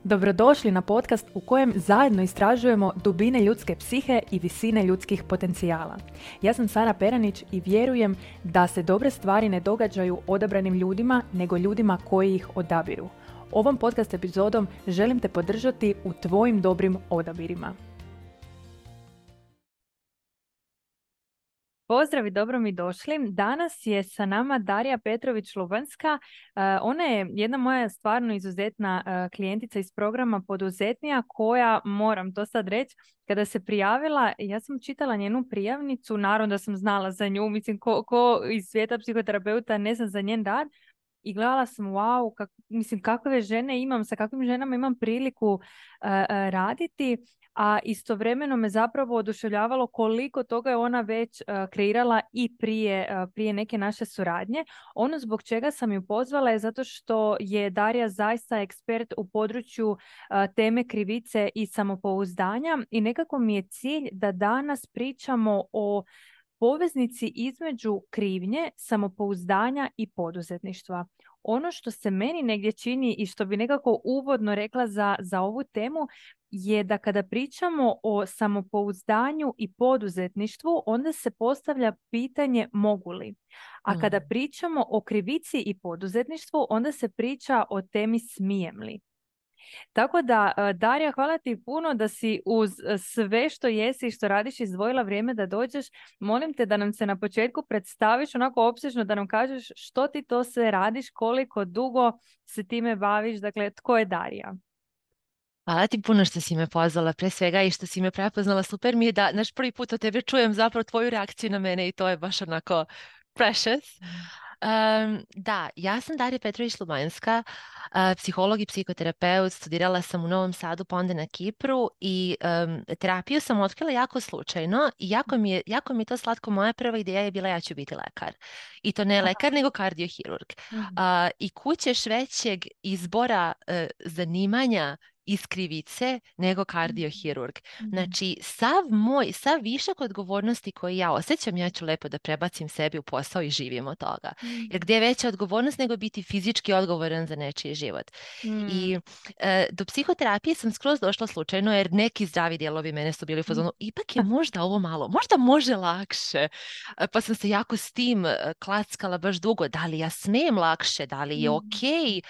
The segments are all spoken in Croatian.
Dobrodošli na podcast u kojem zajedno istražujemo dubine ljudske psihe i visine ljudskih potencijala. Ja sam Sara Peranić i vjerujem da se dobre stvari ne događaju odabranim ljudima, nego ljudima koji ih odabiru. Ovom podcast epizodom želim te podržati u tvojim dobrim odabirima. Pozdrav i dobro mi došli. Danas je sa nama Darija Petrović-Lubanska. Ona je jedna moja stvarno izuzetna klijentica iz programa Poduzetnija koja, moram to sad reći, kada se prijavila, ja sam čitala njenu prijavnicu, naravno da sam znala za nju, mislim ko iz svijeta psihoterapeuta ne zna za njen rad. I gledala sam, wow, kakve žene imam, sa kakvim ženama imam priliku raditi, a istovremeno me zapravo oduševljavalo koliko toga je ona već kreirala i prije neke naše suradnje. Ono zbog čega sam ju pozvala je zato što je Darija zaista ekspert u području teme krivice i samopouzdanja i nekako mi je cilj da danas pričamo o poveznici između krivnje, samopouzdanja i poduzetništva. Ono što se meni negdje čini i što bi nekako uvodno rekla za ovu temu je da kada pričamo o samopouzdanju i poduzetništvu, onda se postavlja pitanje mogu li. A kada pričamo o krivici i poduzetništvu, onda se priča o temi smijem li. Tako da, Darija, hvala ti puno da si uz sve što jesi i što radiš izdvojila vrijeme da dođeš. Molim te da nam se na početku predstaviš onako opsežno, da nam kažeš što ti to sve radiš, koliko dugo se time baviš, dakle, tko je Darija? Hvala ti puno što si me pozvala, pre svega i što si me prepoznala. Super mi je da naš prvi put od tebe čujem zapravo tvoju reakciju na mene i to je baš onako precious. Da, ja sam Darija Petrović-Lubanska, psiholog i psihoterapeut, studirala sam u Novom Sadu, pa onda na Kipru i terapiju sam otkrila jako slučajno i jako mi je to slatko. Moja prva ideja je bila ja ću biti lekar. I to ne lekar, nego kardiohirurg. I kućeš većeg izbora zanimanja iz krivice nego kardiohirurg. Znači, sav višak odgovornosti koji ja osjećam, ja ću lepo da prebacim sebi u posao i živim od toga. Jer gdje je veća odgovornost nego biti fizički odgovoran za nečiji život. I do psihoterapije sam skroz došla slučajno jer neki zdravi dijelovi mene su bili u fazonu, ipak je možda ovo malo, možda može lakše. Pa sam se jako s tim klackala baš dugo, da li ja smijem lakše, da li je okej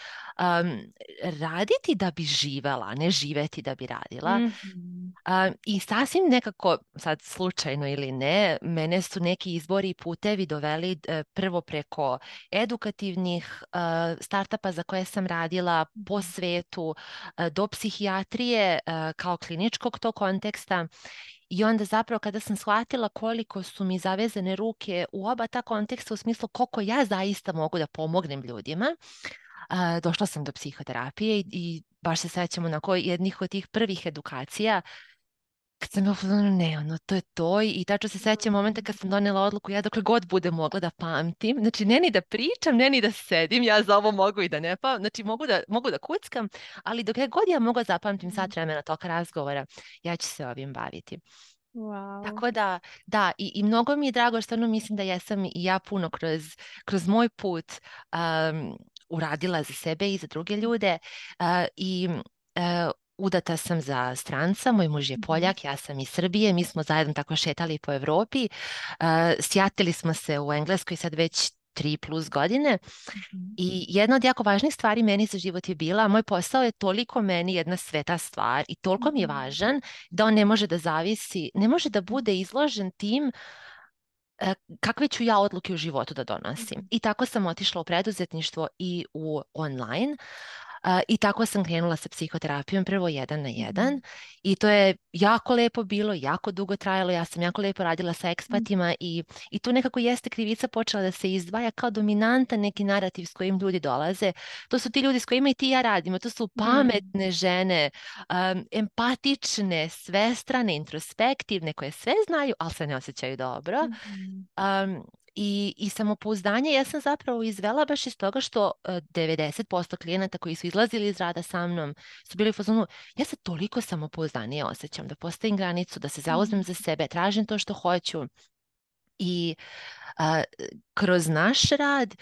raditi da bi živela, a ne živeti da bi radila. I sasvim nekako, sad slučajno ili ne, mene su neki izbori i putevi doveli prvo preko edukativnih startupa za koje sam radila po svetu, do psihijatrije kao kliničkog tog konteksta. I onda zapravo kada sam shvatila koliko su mi zavezane ruke u oba ta konteksta, u smislu koliko ja zaista mogu da pomognem ljudima, došla sam do psihoterapije i baš se sećam onako jednih od tih prvih edukacija kad sam to je to i tačno se sećam momenta kad sam donela odluku ja dokle god bude mogla da pamtim, znači ne ni da pričam, ne ni da sedim, ja za ovo mogu i da ne pamtim, znači mogu da kuckam, ali dokle god ja mogu zapamtim sat vremena toka razgovora, ja ću se ovim baviti. Wow. Tako da, i mnogo mi je drago, stvarno mislim da jesam i ja puno kroz moj put uradila za sebe i za druge ljude i udata sam za stranca, moj muž je Poljak, ja sam iz Srbije, mi smo zajedno tako šetali po Evropi, sjatili smo se u Engleskoj sad već 3+ godine i jedna od jako važnih stvari meni za život je bila, moj posao je toliko meni jedna sveta stvar i toliko mi je važan da on ne može da zavisi, ne može da bude izložen tim kakve ću ja odluke u životu da donosim. I tako sam otišla u preduzetništvo i u online. I tako sam krenula sa psihoterapijom, prvo 1 na 1 i to je jako lepo bilo, jako dugo trajalo, ja sam jako lepo radila sa ekspatima i tu nekako jeste krivica počela da se izdvaja kao dominantan neki narativ s kojim ljudi dolaze. To su ti ljudi s kojima i ti ja radimo, to su pametne žene, empatične, svestrane, introspektivne, koje sve znaju, ali se ne osjećaju dobro. I samopouzdanje ja sam zapravo izvela baš iz toga što 90% klijenata koji su izlazili iz rada sa mnom su bili u fazonu, ja se toliko samopouzdanije osjećam, da postavim granicu, da se zauzmem za sebe, tražim to što hoću. I kroz naš rad,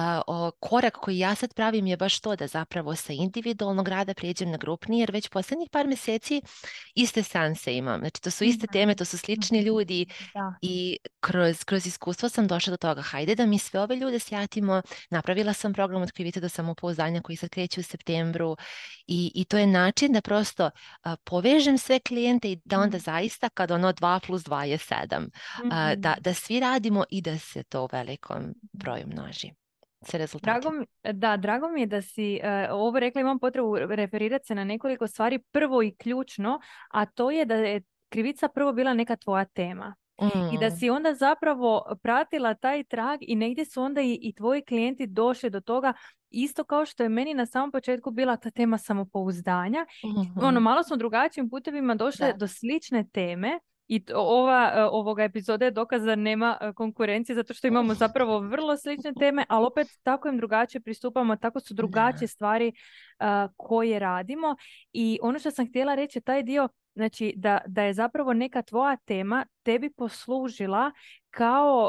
korak koji ja sad pravim je baš to da zapravo sa individualnog rada prijeđem na grupni, jer već posljednjih par mjeseci iste seanse imam. Znači, to su iste teme, to su slični ljudi Da. i kroz iskustvo sam došla do toga. Hajde da mi sve ove ljude sjatimo. Napravila sam program od krivice do samopouzdanja koji sad kreće u septembru i to je način da prosto povežem sve klijente i da onda zaista kad ono 2+2 je 7. Da svi radimo i da se to u velikom broju množi. Se rezultati. Drago mi je da si ovo rekla, imam potrebu referirati se na nekoliko stvari. Prvo i ključno, a to je da je krivica prvo bila neka tvoja tema. I da si onda zapravo pratila taj trag i negdje su onda i tvoji klijenti došli do toga, isto kao što je meni na samom početku bila ta tema samopouzdanja. Malo smo drugačijim putevima došle do slične teme. I ovoga epizoda je dokaz da nema konkurencije zato što imamo zapravo vrlo slične teme, ali opet tako im drugačije pristupamo, tako su drugačije stvari koje radimo. I ono što sam htjela reći, taj dio, znači da je zapravo neka tvoja tema tebi poslužila kao,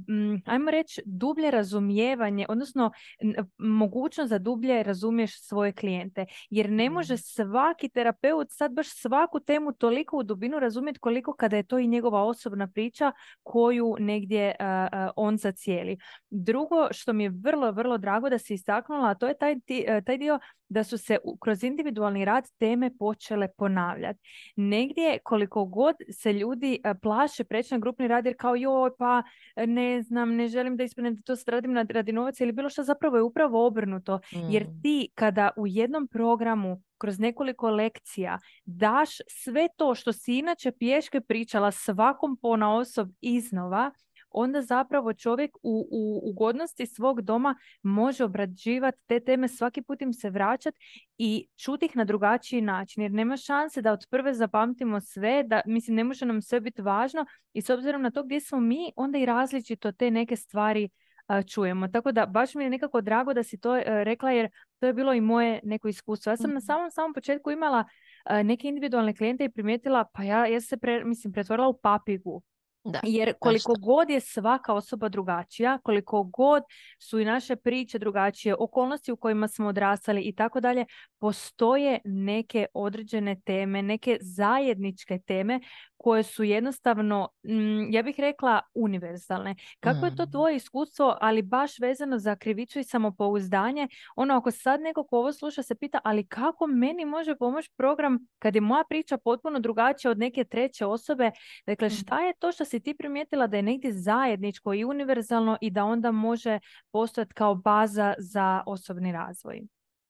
ajmo reći, dublje razumijevanje, odnosno mogućnost da dublje razumiješ svoje klijente. Jer ne može svaki terapeut sad baš svaku temu toliko u dubinu razumjeti koliko kada je to i njegova osobna priča koju negdje on zacijeli. Drugo što mi je vrlo, vrlo drago da si istaknula, a to je taj dio da su se kroz individualni rad teme počele ponavljati. Negdje koliko god se ljudi plaše preći na grupni rad jer kao joj pa ne znam, ne želim da ispadnem da to sad radim radi novaca ili bilo što, zapravo je upravo obrnuto. Jer ti kada u jednom programu kroz nekoliko lekcija daš sve to što si inače pješke pričala svakom ponaosob iznova, onda zapravo čovjek u ugodnosti svog doma može obrađivati te teme, svaki put im se vraćati i čuti ih na drugačiji način, jer nema šanse da od prve zapamtimo sve, da, mislim, ne može nam sve biti važno i s obzirom na to gdje smo mi, onda i različito te neke stvari čujemo. Tako da baš mi je nekako drago da si to rekla, jer to je bilo i moje neko iskustvo. Ja sam na samom početku imala neke individualne klijente i primijetila, pa ja se pretvorila u papigu. Da, jer koliko god je svaka osoba drugačija, koliko god su i naše priče drugačije, okolnosti u kojima smo odrastali i tako dalje, postoje neke određene teme, neke zajedničke teme koje su jednostavno, ja bih rekla, univerzalne. Kako je to tvoje iskustvo, ali baš vezano za krivicu i samopouzdanje? Ono, ako sad neko ko ovo sluša se pita, ali kako meni može pomoći program kad je moja priča potpuno drugačija od neke treće osobe? Dakle, šta je to što si ti primijetila da je negdje zajedničko i univerzalno i da onda može postojati kao baza za osobni razvoj?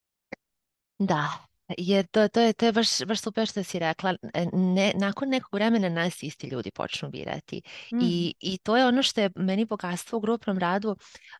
Da, jer to je baš super što si rekla. Nakon nekog vremena nas isti ljudi počnu birati. I to je ono što je meni bogatstvo u grupnom radu.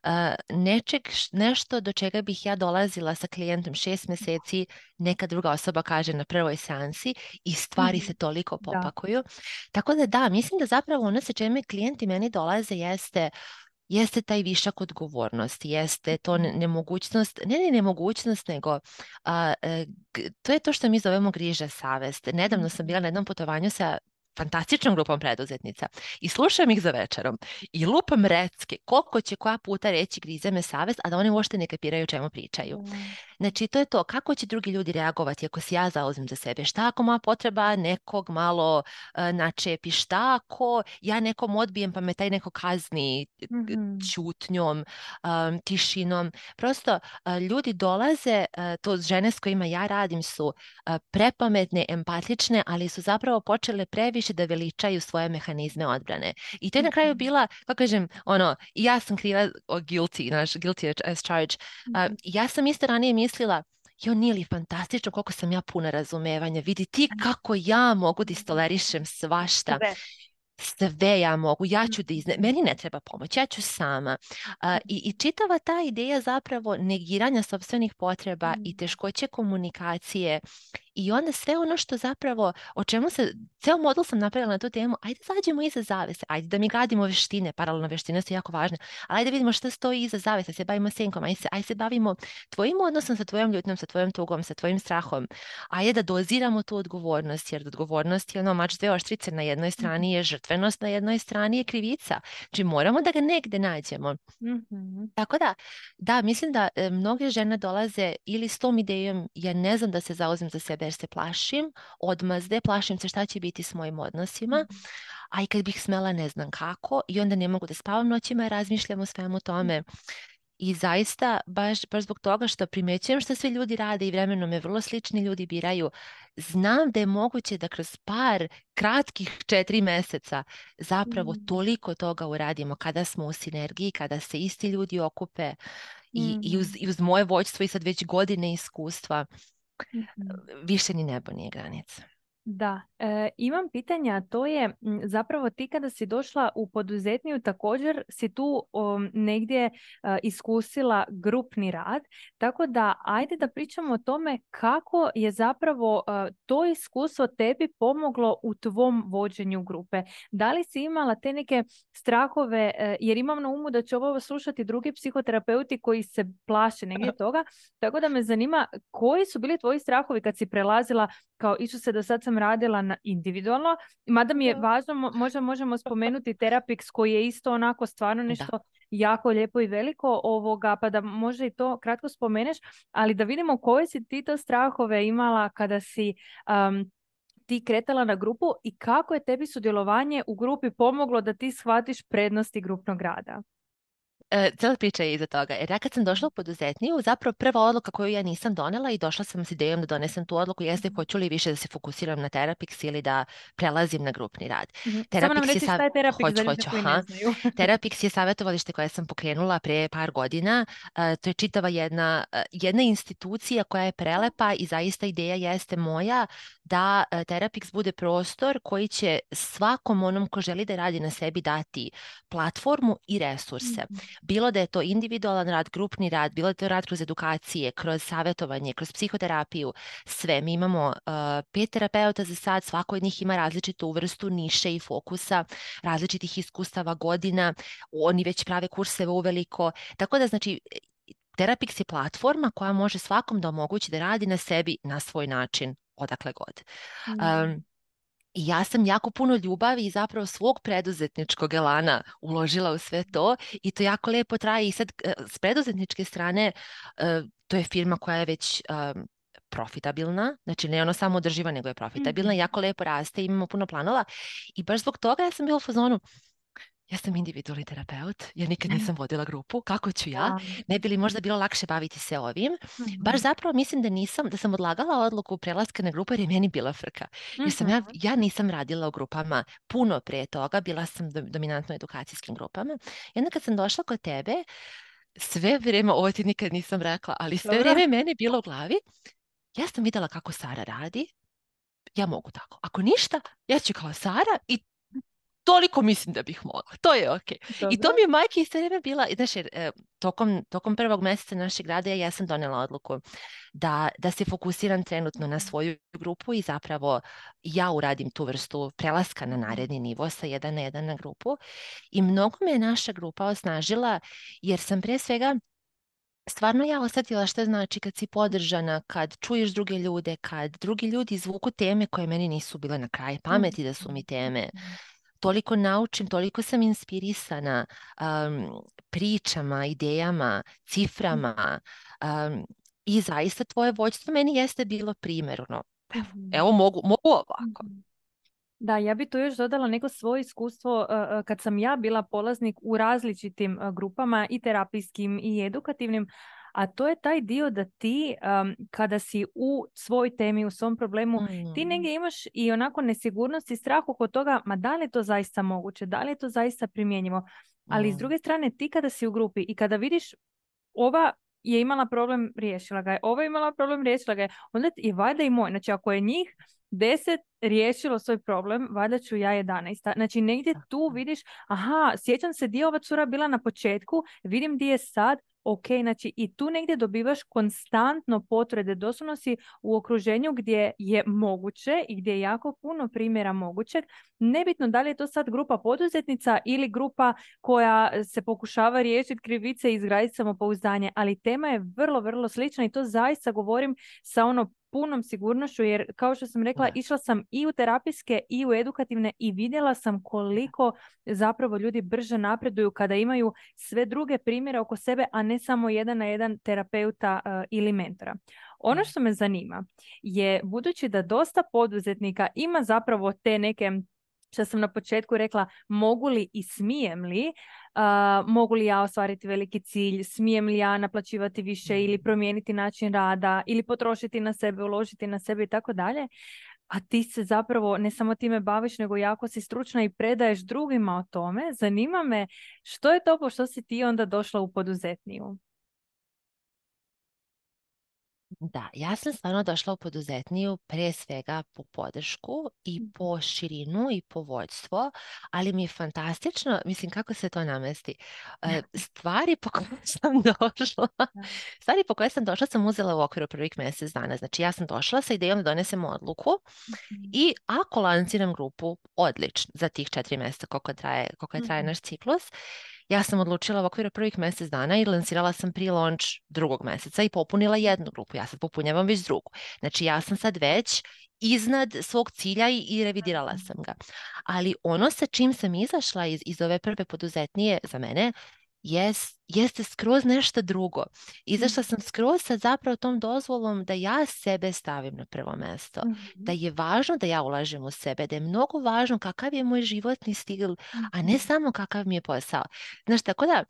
Nešto do čega bih ja dolazila sa klijentom 6 mjeseci, neka druga osoba kaže na prvoj seansi i stvari se toliko popakuju. Tako da, mislim da zapravo ono sa čime klijenti meni dolaze jeste taj višak odgovornosti, jeste to nemogućnost, ne nemogućnost, nego to je to što mi zovemo griža savest. Nedavno sam bila na jednom putovanju sa fantastičnom grupom preduzetnica i slušam ih za večerom i lupam recke koliko će koja puta reći grize me savest, a da oni uopšte ne kapiraju o čemu pričaju. Znači, to je to, kako će drugi ljudi reagovati ako se ja zauzmem za sebe, šta ako moja potreba nekog malo načepi, šta ako ja nekom odbijem pa me taj neko kazni ćutnjom, tišinom. Prosto ljudi dolaze, to žene s kojima ja radim su prepametne, empatične, ali su zapravo počele previše da veličaju svoje mehanizme odbrane. I to je na kraju bila, kako kažem, ja sam kriva guilty as charged. Ja sam isto ranije mislila, nije li fantastično koliko sam ja puna razumevanja, vidi ti kako ja mogu da istolerišem svašta. Sve ja mogu, ja ću meni ne treba pomoć, ja ću sama. I čitava ta ideja zapravo negiranja sopstvenih potreba i teškoće komunikacije I onda sve ono što zapravo, o čemu se, ceo modul sam napravila na tu temu, ajde zađemo iza zavese, ajde da mi gradimo veštine, paralelno veštine su jako važne, ali ajde vidimo šta stoji iza zavese, se bavimo senkom, ajde se bavimo tvojim odnosom sa tvojom ljutnjom, sa tvojom tugom, sa tvojim strahom, ajde da doziramo tu odgovornost, jer odgovornost je ono mač dve oštrice, na jednoj strani je žrtvenost, na jednoj strani je krivica, znači moramo da ga negde nađemo. Tako da, mislim da mnoge žene dolaze ili s tom idejom, ja ne znam da se zauzmem za sebe jer se plašim, odmazde, plašim se šta će biti s mojim odnosima, a i kad bih smela ne znam kako i onda ne mogu da spavam noćima i razmišljam o svemu tome. I zaista, baš zbog toga što primećujem što sve ljudi rade i vremenom me vrlo slični ljudi biraju, znam da je moguće da kroz par kratkih 4 meseca zapravo toliko toga uradimo kada smo u sinergiji, kada se isti ljudi okupe i uz moje vođstvo i sad već godine iskustva, više ni nebo nije granica. Da, imam pitanja, a to je zapravo ti kada si došla u poduzetniju također si tu negdje iskusila grupni rad, tako da ajde da pričamo o tome kako je zapravo to iskustvo tebi pomoglo u tvom vođenju grupe. Da li si imala te neke strahove, jer imam na umu da će ovo slušati drugi psihoterapeuti koji se plaše negdje toga, tako da me zanima koji su bili tvoji strahovi kad si prelazila kao Isuse, do sad sam radila na individualno, mada mi je važno, možda možemo spomenuti Therapix koji je isto onako stvarno nešto jako lijepo i veliko, pa da možda i to kratko spomeneš, ali da vidimo koje si ti to strahove imala kada si ti kretala na grupu i kako je tebi sudjelovanje u grupi pomoglo da ti shvatiš prednosti grupnog rada. Cijela priča je iza toga. Jer ja kad sam došla u poduzetniju, zapravo prva odluka koju ja nisam donela i došla sam s idejom da donesem tu odluku jeste hoću li više da se fokusiram na Therapix ili da prelazim na grupni rad. Samo nam reći šta je Therapix za ljude koji ne znaju. Therapix je savjetovalište koje sam pokrenula pre par godina. To je čitava jedna institucija koja je prelepa i zaista ideja jeste moja da Therapix bude prostor koji će svakom onom ko želi da radi na sebi dati platformu i resurse. Bilo da je to individualan rad, grupni rad, bilo da je to rad kroz edukacije, kroz savjetovanje, kroz psihoterapiju, sve. Mi imamo 5 terapeuta za sad, svako od njih ima različitu vrstu niše i fokusa, različitih iskustava godina, oni već prave kurseve uveliko, tako da znači Therapix je platforma koja može svakom da omogući da radi na sebi na svoj način, odakle god. I ja sam jako puno ljubavi i zapravo svog preduzetničkog elana uložila u sve to i to jako lijepo traje i sad s preduzetničke strane to je firma koja je već profitabilna, znači ne ono samo održiva nego je profitabilna, jako lijepo raste, imamo puno planova i baš zbog toga ja sam bila u fazonu ja sam individualni terapeut, jer nikad nisam vodila grupu, kako ću ja? Ne bi li možda bilo lakše baviti se ovim? Baš zapravo mislim da sam odlagala odluku prelaska na grupu jer je meni bila frka. Jer ja nisam radila u grupama puno pre toga, bila sam dominantno u edukacijskim grupama. I onda kad sam došla kod tebe, sve vrijeme, ovo ti nikad nisam rekla, ali sve vrijeme meni bilo u glavi, ja sam vidjela kako Sara radi, ja mogu tako. Ako ništa, ja ću kao Sara i toliko mislim da bih mogla. To je ok. I to mi je majke isto vrijeme bila, znači, tokom prvog mjeseca našeg rada ja sam donela odluku da se fokusiram trenutno na svoju grupu i zapravo ja uradim tu vrstu prelaska na naredni nivo sa 1 na 1 na grupu. I mnogo me je naša grupa osnažila jer sam pre svega stvarno ja osjetila što znači kad si podržana, kad čuješ druge ljude, kad drugi ljudi izvuku teme koje meni nisu bile na kraju pameti da su mi teme. Toliko naučim, toliko sam inspirisana pričama, idejama, ciframa i zaista tvoje vođstvo meni jeste bilo primjerno. Evo mogu ovako. Da, ja bi tu još dodala neko svoje iskustvo kad sam ja bila polaznik u različitim grupama i terapijskim i edukativnim, a to je taj dio da ti kada si u svoj temi, u svom problemu, ti negdje imaš i onako nesigurnost i strah oko toga, ma da li je to zaista moguće, da li je to zaista primjenjivo, ali s druge strane ti kada si u grupi i kada vidiš ova je imala problem, riješila ga je, ova je imala problem, riješila ga je, onda je valjda i moj, znači ako je njih 10 riješilo svoj problem, valjda ću ja 11. Znači negdje tu vidiš, aha, sjećam se gdje ova cura bila na početku, vidim gdje je sad, ok, znači i tu negdje dobivaš konstantno potvrde, doslovno si u okruženju gdje je moguće i gdje je jako puno primjera mogućeg, nebitno da li je to sad grupa poduzetnica ili grupa koja se pokušava riješiti krivice i izgraditi samopouzdanje, ali tema je vrlo, vrlo slična i to zaista govorim sa punom sigurnošću, jer kao što sam rekla, išla sam i u terapijske i u edukativne i vidjela sam koliko zapravo ljudi brže napreduju kada imaju sve druge primjere oko sebe, a ne samo jedan na jedan terapeuta ili mentora. Ono što me zanima je, budući da dosta poduzetnika ima zapravo te neke, što sam na početku rekla, mogu li i smijem li, mogu li ja ostvariti veliki cilj, smijem li ja naplaćivati više ili promijeniti način rada ili potrošiti na sebe, uložiti na sebe i tako dalje. A ti se zapravo ne samo time baviš, nego jako si stručna i predaješ drugima o tome. Zanima me što je to po što si ti onda došla u poduzetniju? Da, ja sam stvarno došla u poduzetniju pre svega po podršku i po širinu i po vođstvo, ali mi je fantastično, mislim kako se to namesti. Stvari po koje sam došla, stvari po koje sam došla sam uzela u okviru prvih mjesec dana. Znači ja sam došla sa idejom da donesem odluku i ako lanciram grupu, odlično, za tih 4 mjeseca koliko traje naš ciklus. Ja sam odlučila u okviru prvih mjesec dana i lansirala sam pre-launch 2. mjeseca i popunila 1 grupu. Ja sad popunjavam već 2. Znači ja sam sad već iznad svog cilja i revidirala sam ga. Ali ono sa čim sam izašla iz ove prve poduzetnije za mene jeste skroz nešto drugo. Izašla sam skroz sa zapravo tom dozvolom da ja sebe stavim na prvo mjesto. Da je važno da ja ulažem u sebe, da je mnogo važno kakav je moj životni stil, a ne samo kakav mi je posao. Znaš, tako da,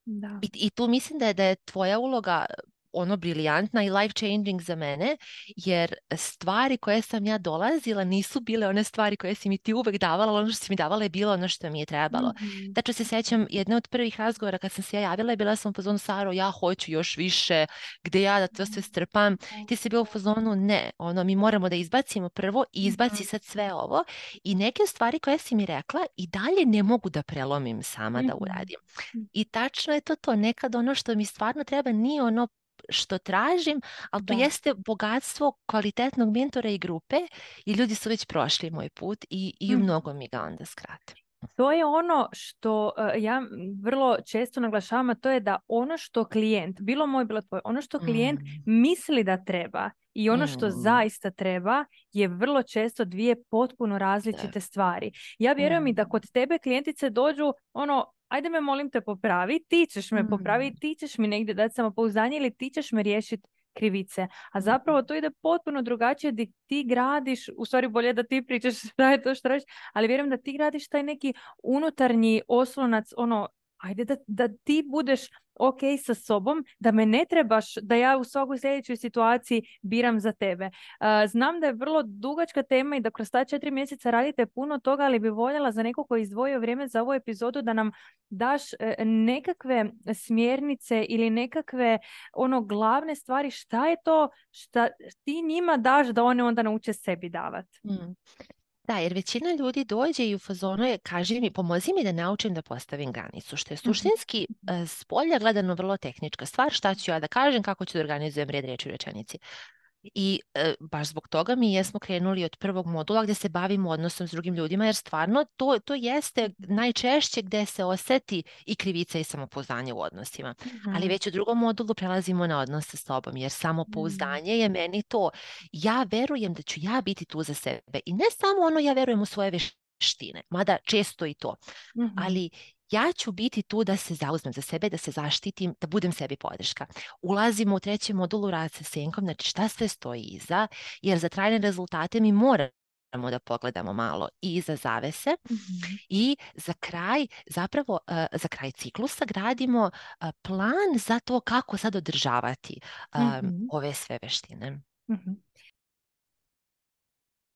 I tu mislim da je tvoja uloga briljantna i life changing za mene, jer stvari koje sam ja dolazila nisu bile one stvari koje si mi ti uvek davala, ono što si mi davala je bilo ono što mi je trebalo. Tačno se sjećam jedne od prvih razgovora kad sam se ja javila i bila sam u fazonu, Saro, ja hoću još više, gde ja da to sve strpam. Ti si bila u fazonu, ne, mi moramo da izbacimo prvo i izbaci sad sve ovo i neke stvari koje si mi rekla i dalje ne mogu da prelomim sama da uradim. I tačno je to, nekad ono što mi stvarno treba nije ono što tražim, ali to jeste bogatstvo kvalitetnog mentora i grupe i ljudi su već prošli moj put i u mnogo mi ga onda skratim. To je ono što ja vrlo često naglašavam, a to je da ono što klijent, bilo moj, bilo tvoj, ono što klijent misli da treba i ono što zaista treba je vrlo često 2 potpuno različite stvari. Ja vjerujem i da kod tebe klijentice dođu ajde me molim te popravi, ti ćeš me popraviti, ti ćeš mi negdje dati samopouzdanje ili ti ćeš me riješiti krivice. A zapravo to ide potpuno drugačije gdje ti gradiš, u stvari bolje da ti pričaš šta je to što radiš, ali vjerujem da ti gradiš taj neki unutarnji oslonac, ajde da ti budeš ok sa sobom, da me ne trebaš, da ja u svakoj sljedećoj situaciji biram za tebe. Znam da je vrlo dugačka tema i da kroz ta 4 mjeseca radite puno toga, ali bi voljela za neko koji izdvojio vrijeme za ovu epizodu da nam daš nekakve smjernice ili nekakve glavne stvari, šta je to šta ti njima daš da one onda nauče sebi davati. Da, jer većina ljudi dođe i u fazonu je, kaži mi, pomozi mi da naučim da postavim granicu, što je suštinski s polja gledano vrlo tehnička stvar, šta ću ja da kažem, kako ću da organizujem red reči u rečenici. I baš zbog toga mi jesmo krenuli od prvog modula gdje se bavimo odnosom s drugim ljudima, jer stvarno to jeste najčešće gdje se osjeti i krivica i samopouzdanje u odnosima. Ali već u drugom modulu prelazimo na odnos sa sobom, jer samopouzdanje je meni to. Ja verujem da ću ja biti tu za sebe. I ne samo ja verujem u svoje vještine, mada često i to. Ali ja ću biti tu da se zauzmem za sebe, da se zaštitim, da budem sebi podrška. Ulazimo u 3. modulu rad sa senkom, znači šta sve stoji iza, jer za trajne rezultate mi moramo da pogledamo malo i iza zavese i za kraj, zapravo za kraj ciklusa gradimo plan za to kako sad održavati ove sve veštine.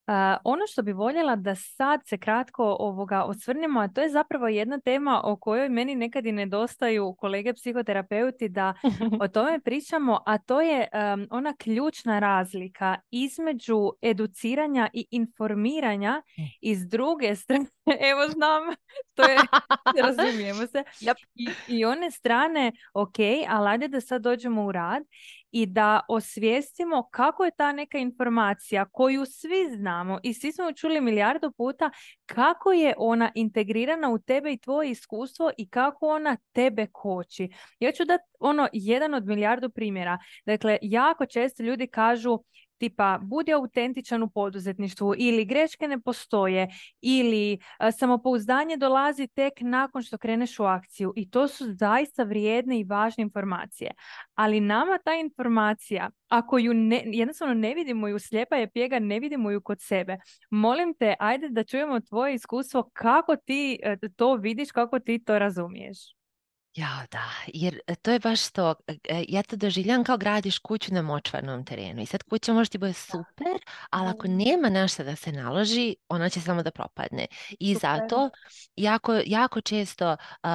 Ono što bi voljela da sad se kratko osvrnemo, a to je zapravo jedna tema o kojoj meni nekad i nedostaju kolege psihoterapeuti da o tome pričamo, a to je ona ključna razlika između educiranja i informiranja iz druge strane. Evo znam, to je, razumijemo se. Yep. I one strane, ok, ali ajde da sad dođemo u rad i da osvijestimo kako je ta neka informacija koju svi znamo i svi smo ju čuli milijardu puta, kako je ona integrirana u tebe i tvoje iskustvo i kako ona tebe koči. Ja ću dati jedan od milijardu primjera. Dakle, jako često ljudi kažu tipa budi autentičan u poduzetništvu ili greške ne postoje ili samopouzdanje dolazi tek nakon što kreneš u akciju i to su zaista vrijedne i važne informacije. Ali nama ta informacija, ako ju jednostavno ne vidimo ju, slijepa je pjega, ne vidimo ju kod sebe. Molim te, ajde da čujemo tvoje iskustvo kako ti to vidiš, kako ti to razumiješ. Ja, da, jer to je baš to, ja to doživljam kao gradiš kuću na močvarnom terenu i sad kuća može ti bude super, ali ako nema nešto da se naloži, ona će samo da propadne. I Super. zato jako često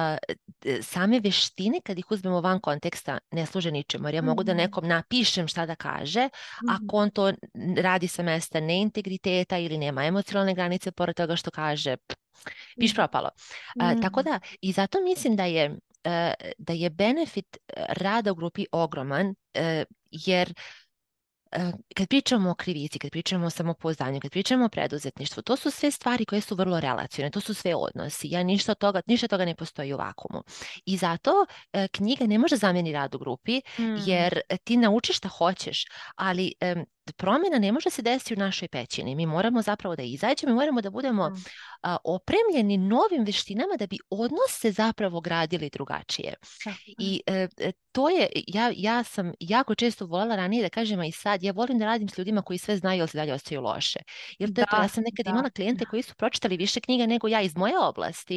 same vještine, kad ih uzmemo van konteksta, ne služe ničemu, jer ja mogu da nekom napišem šta da kaže, ako on to radi sa mesta neintegriteta ili nema emocionalne granice pored toga što kaže, piš propalo. Tako da, i zato mislim da je benefit rada u grupi ogroman, jer kad pričamo o krivici, kad pričamo o samopouzdanju, kad pričamo o preduzetništvu, to su sve stvari koje su vrlo relacione, to su sve odnosi. Ništa toga ne postoji u vakumu. I zato knjiga ne može zamijeniti rad u grupi, jer ti naučiš šta hoćeš, ali promjena ne može se desiti u našoj pećini. Mi moramo zapravo da izađemo, mi moramo da budemo opremljeni novim vještinama da bi odnos se zapravo gradili drugačije. I to je, ja sam jako često voljela ranije da kažem, a i sad, ja volim da radim s ljudima koji sve znaju, ali se dalje ostaju loše. Jer to je to, ja sam nekad imala klijente koji su pročitali više knjiga nego ja iz moje oblasti,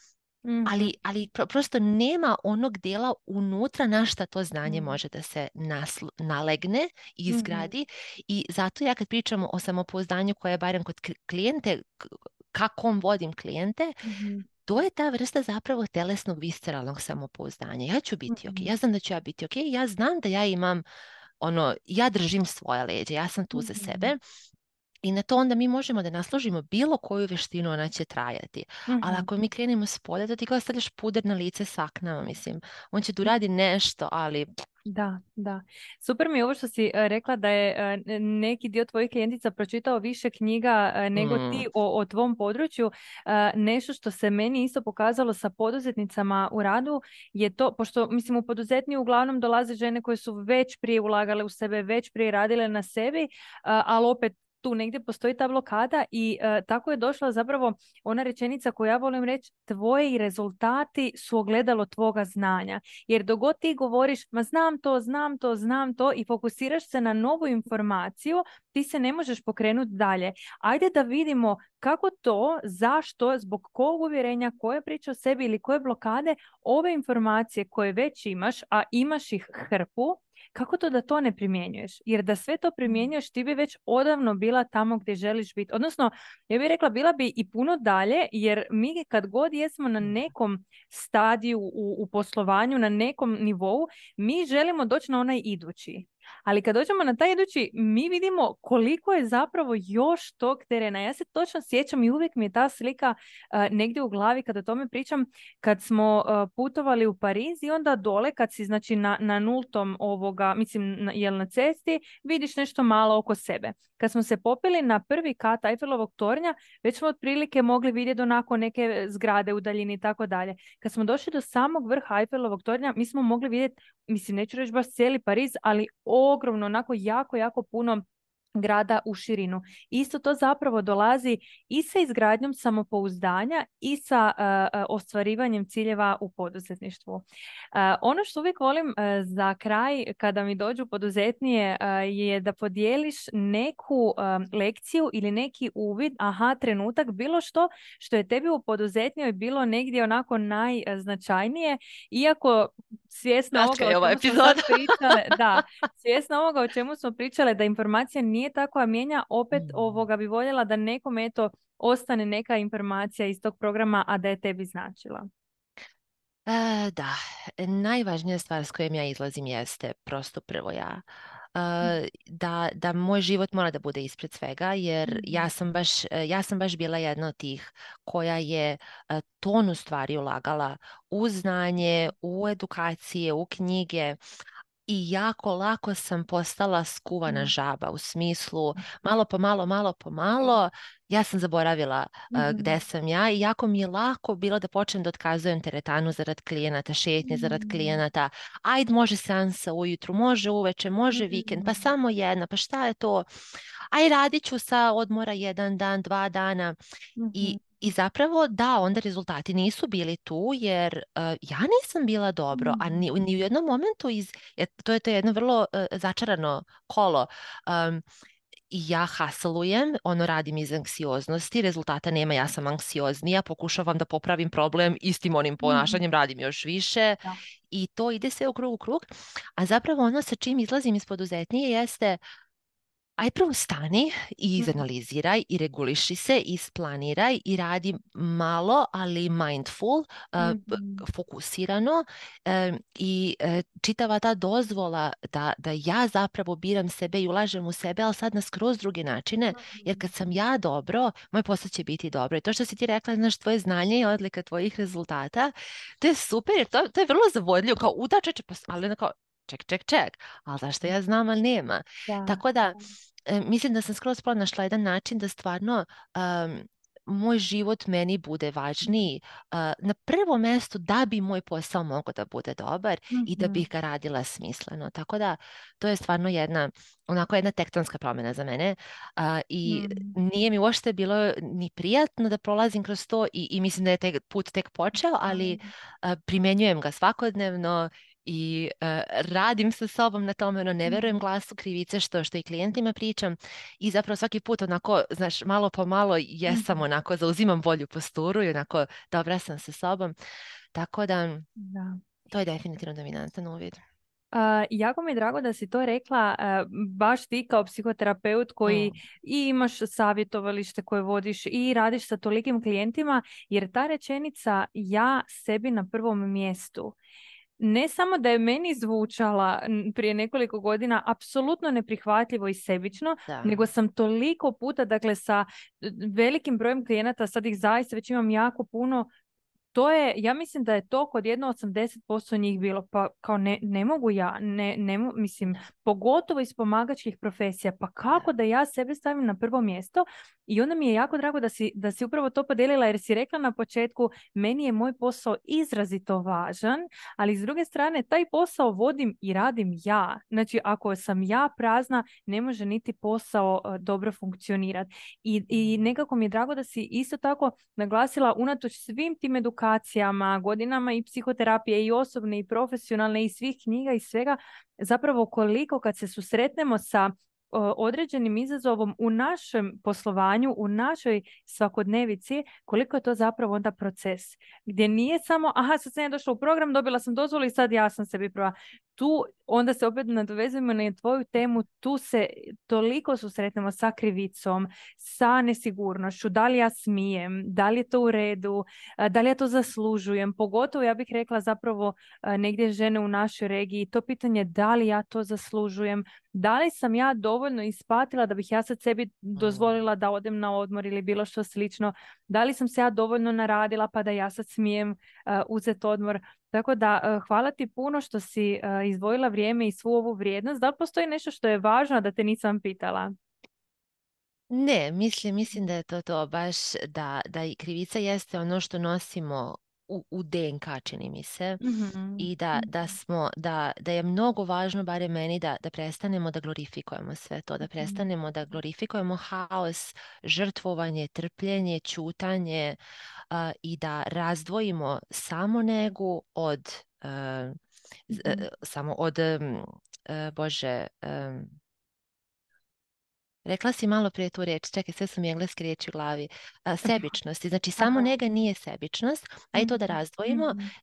ali prosto nema onog dijela unutra na šta to znanje može da se nalegne i izgradi. I zato ja kad pričam o samopouzdanju koje je barem kod klijente, kako vodim klijente, to je ta vrsta zapravo telesnog visceralnog samopouzdanja. Ja ću biti ok, ja znam da ću ja biti ok, ja znam da ja imam ja držim svoja leđa, ja sam tu za sebe. I na to onda mi možemo da naslužimo bilo koju vještinu, ona će trajati. Ali ako mi krenemo s polja, da ti kao stavljaš puder na lice s aknama, mislim, on će tu radi nešto, ali... Da. Super mi je ovo što si rekla da je neki dio tvojih klijentica pročitao više knjiga nego ti o tvom području. Nešto što se meni isto pokazalo sa poduzetnicama u radu je to, pošto mislim u poduzetniju uglavnom dolaze žene koje su već prije ulagale u sebe, već prije radile na sebi, ali opet tu negdje postoji ta blokada i tako je došla zapravo ona rečenica koju ja volim reći, tvoji rezultati su ogledalo tvoga znanja. Jer dok god ti govoriš, ma znam to i fokusiraš se na novu informaciju, ti se ne možeš pokrenuti dalje. Ajde da vidimo kako to, zašto, zbog kog uvjerenja, koje priče o sebi ili koje blokade, ove informacije koje već imaš, a imaš ih hrpu, kako to da to ne primjenjuješ? Jer da sve to primjenjuješ, ti bi već odavno bila tamo gdje želiš biti. Odnosno, ja bih rekla, bila bi i puno dalje, jer mi kad god jesmo na nekom stadiju u poslovanju, na nekom nivou, mi želimo doći na onaj idući. Ali kad dođemo na taj idući, mi vidimo koliko je zapravo još tog terena. Ja se točno sjećam i uvijek mi je ta slika negdje u glavi kad o tome pričam, kad smo putovali u Pariz i onda dole kad si znači na nultom na cesti, vidiš nešto malo oko sebe. Kad smo se popili na prvi kat Eiffelovog tornja, već smo otprilike mogli vidjeti onako neke zgrade u daljini i tako dalje. Kad smo došli do samog vrha Eiffelovog tornja, mi smo mogli vidjeti, mislim, neću reći baš cijeli Pariz, ali ogromno, onako jako puno grada u širinu. Isto to zapravo dolazi i sa izgradnjom samopouzdanja i sa ostvarivanjem ciljeva u poduzetništvu. Ono što uvijek volim za kraj kada mi dođu poduzetnije je da podijeliš neku lekciju ili neki uvid, trenutak, bilo što je tebi u poduzetnijoj bilo negdje onako najznačajnije, iako svjesna ovoga Kratka o je ova čemu smo sad epizoda. pričale, da, svjesna ovoga o čemu smo pričale, da informacija nije tako, a mijenja, opet Mm. ovoga bi voljela da nekom eto ostane neka informacija iz tog programa, a da je tebi značila. Da, najvažnija stvar s kojom ja izlazim jeste prosto prvo ja. Da moj život mora da bude ispred svega, jer Mhm. ja sam baš bila jedna od tih koja je tonu stvari ulagala u znanje, u edukacije, u knjige. I jako lako sam postala skuvana Mhm. žaba u smislu malo po malo, ja sam zaboravila gde Mhm. sam ja i jako mi je lako bilo da počnem da otkazujem teretanu zarad klijenata, šetnje zarad Mhm. klijenata, ajde može seansa ujutru, može uveče, može vikend, pa Mhm. samo jedna, pa šta je to? Aj radit ću sa odmora jedan dan, 2 dana. Mhm. I zapravo da, onda rezultati nisu bili tu jer ja nisam bila dobro, a Mhm. ni u jednom momentu to je jedno vrlo začarano kolo. I ja hasalujem, ono radim iz anksioznosti, rezultata nema, ja sam anksioznija, pokušavam da popravim problem istim onim Mhm. ponašanjem, radim još više Da. i to ide sve u krug, a zapravo ono sa čim izlazim iz poduzetnije jeste aj prvo stani i Mhm. izanaliziraj i reguliši se, isplaniraj i radi malo, ali mindful, Mhm. fokusirano i čitava ta dozvola da ja zapravo biram sebe i ulažem u sebe, ali sad na skroz druge načine, jer kad sam ja dobro, moj posao će biti dobro. I to što si ti rekla, znaš, tvoje znanje i odlika tvojih rezultata, to je super, jer to je vrlo zavodljivo, kao udačeče, ali ono kao, ček, ali zašto ja znam, ali nema. Da. Tako da, mislim da sam skroz pronašla jedan način da stvarno moj život meni bude važniji na prvom mestu da bi moj posao mogao da bude dobar i da Mhm. bih ga radila smisleno. Tako da to je stvarno jedna tektonska promjena za mene i Mhm. nije mi uopšte bilo ni prijatno da prolazim kroz to i mislim da je taj put tek počeo, ali primenjujem ga svakodnevno i radim sa sobom na tome, ono, ne verujem Mhm. glasu krivice što i klijentima pričam i zapravo svaki put onako, znaš, malo po malo jesam Mhm. onako, zauzimam bolju posturu i onako dobra sam sa sobom, tako da Da. to je definitivno dominantan uvid. Jako mi je drago da si to rekla, baš ti kao psihoterapeut koji Mm, i imaš savjetovalište koje vodiš i radiš sa tolikim klijentima, jer ta rečenica ja sebi na prvom mjestu, ne samo da je meni zvučala prije nekoliko godina apsolutno neprihvatljivo i sebično, da. nego sam toliko puta, dakle sa velikim brojem klijenata, sad ih zaista već imam jako puno, to je, ja mislim da je to kod jedno 80% njih bilo, pa kao ne mogu ja, mislim, Da, pogotovo iz pomagačkih profesija, pa da. kako da ja sebe stavim na prvo mjesto. I onda mi je jako drago da si upravo to podijelila, jer si rekla na početku, meni je moj posao izrazito važan, ali s druge strane, taj posao vodim i radim ja. Znači, ako sam ja prazna, ne može niti posao dobro funkcionirati. I Mm, nekako mi je drago da si isto tako naglasila, unatoč svim tim edukacijama, godinama i psihoterapije i osobne i profesionalne i svih knjiga i svega, zapravo koliko kad se susretnemo sa određenim izazovom u našem poslovanju, u našoj svakodnevici, koliko je to zapravo onda proces. Gdje nije samo, aha, sad sam ja došla u program, dobila sam dozvolu i sad ja sam sebi prava. Tu onda se opet nadovezujemo na tvoju temu, tu se toliko susretnemo sa krivicom, sa nesigurnošću, da li ja smijem, da li je to u redu, da li ja to zaslužujem, pogotovo ja bih rekla zapravo negdje žene u našoj regiji, to pitanje da li ja to zaslužujem, da li sam ja dovoljno isplatila da bih ja sad sebi mm. dozvolila da odem na odmor ili bilo što slično, da li sam se ja dovoljno naradila pa da ja sad smijem uzeti odmor. Tako da hvala ti puno što si izdvojila vrijeme i svu ovu vrijednost. Da li postoji nešto što je važno da te nisam pitala? Ne, mislim da je to baš da i krivica jeste ono što nosimo u DNK, čini mi se. Mhm. I da je mnogo važno, barem meni, da prestanemo da glorifikujemo sve to, da Mhm. prestanemo da glorifikujemo haos, žrtvovanje, trpljenje, ćutanje i da razdvojimo samo negu od Mhm. samo od Bože Rekla si malo prije tu riječ, čekaj, sve su mi engleske riječi u glavi. Sebičnosti, znači samo Aha. nega nije sebičnost, a i to da Mhm. razdvojimo, Mhm.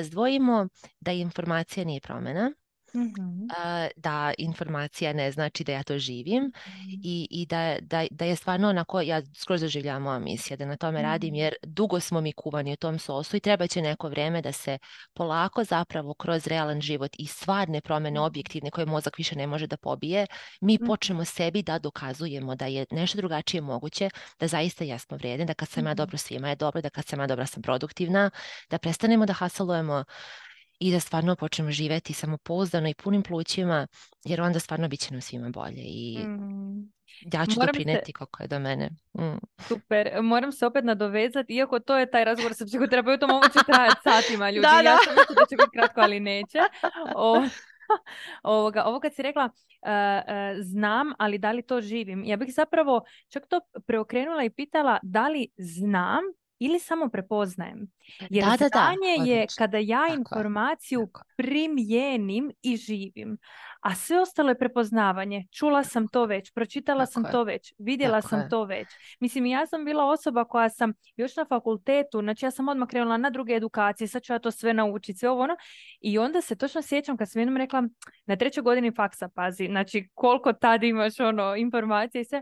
da informacija nije promjena, Mhm. da informacija ne znači da ja to živim Mhm. i da je stvarno onako, ja skroz doživljavam moja misija, da na tome radim Mhm. jer dugo smo mi kuvani u tom sosu i treba će neko vrijeme da se polako zapravo kroz realan život i stvarne promjene objektivne koje mozak više ne može da pobije, mi počnemo sebi da dokazujemo da je nešto drugačije moguće, da zaista jesmo vrijedni, da kad sam ja Mhm. dobro svima je dobro, da kad sam ja dobra sam produktivna, da prestanemo da hasalujemo i da stvarno počnemo živjeti samopouzdano i punim plućima, jer onda stvarno bit će nam svima bolje i Mhm. ja ću Moram se, doprineti kako je do mene. Mm. super, moram se opet nadovezati, iako to je taj razgovor sa psihoterapeutom, ovo će trajati satima, ljudi. Da, Ja da. sam mislila da će biti kratko, ali neće. O, ovo kad si rekla, znam, ali da li to živim? Ja bih zapravo čak to preokrenula i pitala da li znam ili samo prepoznajem. Jer Da, znanje je odlično. kada ja Tako je, informaciju tako je, primijenim i živim. A sve ostalo je prepoznavanje. Čula sam to već, pročitala sam tako je, to već, vidjela tako sam je. to već. Mislim, ja sam bila osoba koja sam još na fakultetu, znači ja sam odmah krenula na druge edukacije, sad ću ja to sve naučiti, sve ovo ono. I onda se točno sjećam kad sam jednom rekla, na 3. godini faksa, pazi, znači koliko tad imaš ono informacije i sve.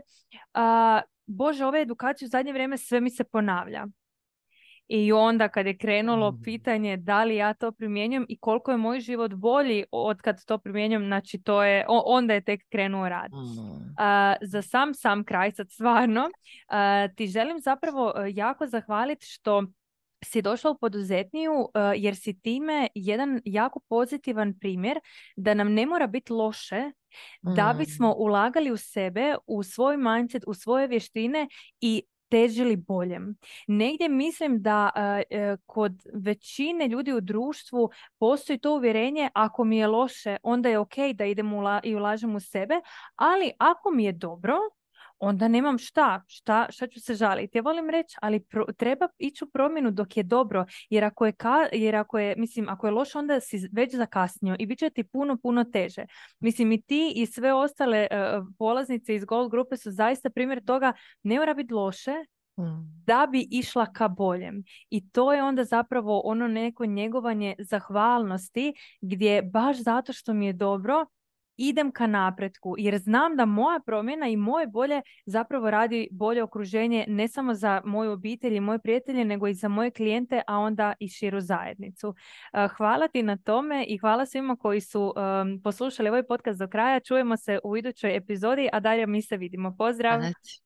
Bože, ove edukacije u zadnje vrijeme sve mi se ponavlja. I onda kad je krenulo Mm. pitanje da li ja to primjenjujem i koliko je moj život bolji od kad to primjenjujem, znači to je, onda je tek krenuo rad. Mm. Za sam kraj, sad stvarno, ti želim zapravo jako zahvaliti što si došla u poduzetniju, jer si time jedan jako pozitivan primjer da nam ne mora biti loše da bismo Mm. ulagali u sebe, u svoj mindset, u svoje vještine i težili boljem. Negdje mislim da kod većine ljudi u društvu postoji to uvjerenje ako mi je loše, onda je ok da idem i ulažem u sebe, ali ako mi je dobro, onda nemam šta ću se žaliti. Ja volim reći, ali treba ići u promjenu dok je dobro, jer ako je loše, onda si već zakasnio i bit će ti puno teže. Mislim, i ti i sve ostale polaznice iz Gold grupe su zaista primjer toga, ne mora biti loše Mm. da bi išla ka boljem. I to je onda zapravo ono neko njegovanje zahvalnosti gdje baš zato što mi je dobro idem ka napretku, jer znam da moja promjena i moje bolje zapravo radi bolje okruženje ne samo za moju obitelj i moje prijatelje, nego i za moje klijente, a onda i širu zajednicu. Hvala ti na tome i hvala svima koji su poslušali ovaj podcast do kraja. Čujemo se u idućoj epizodi, a dalje mi se vidimo. Pozdrav! Hvala ti.